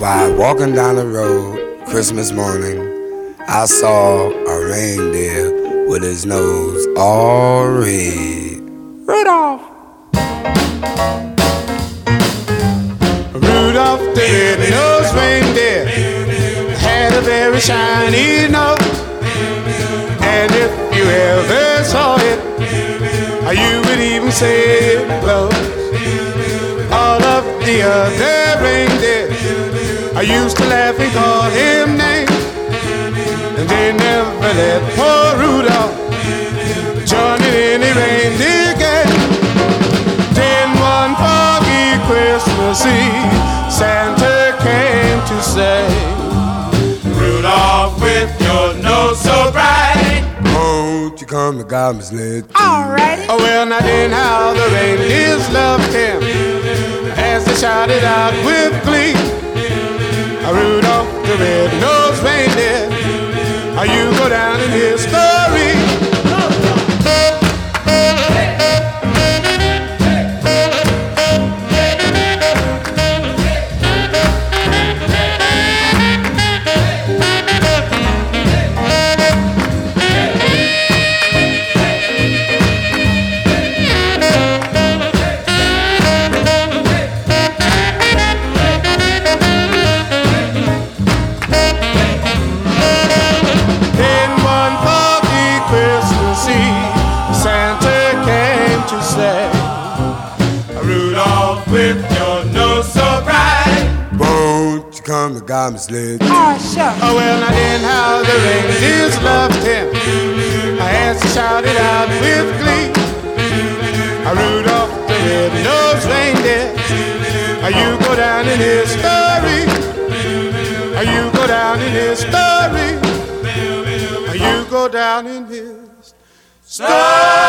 While walking down the road Christmas morning, I saw a reindeer with his nose all red. Rudolph! Rudolph the red-nosed reindeer had a very shiny nose, and if you ever saw it, you would even say it glows. All of the other reindeers I used to laugh and call him names, and they never let poor Rudolph join in any reindeer game. Then one foggy Christmas Eve, Santa came to say, Rudolph, with your nose so bright, won't you come to God's sled? Alrighty. Oh, well, now then how the reindeers loved him as they shouted out with glee, Rudolph the red-nosed reindeer, you go down in history. Come to God's sled. Oh, sure. Oh, well, now then how the reindeers loved him as he shouted out with glee, Rudolph the red-nosed reindeer, you go down in history. You go down in history. You go down in his story.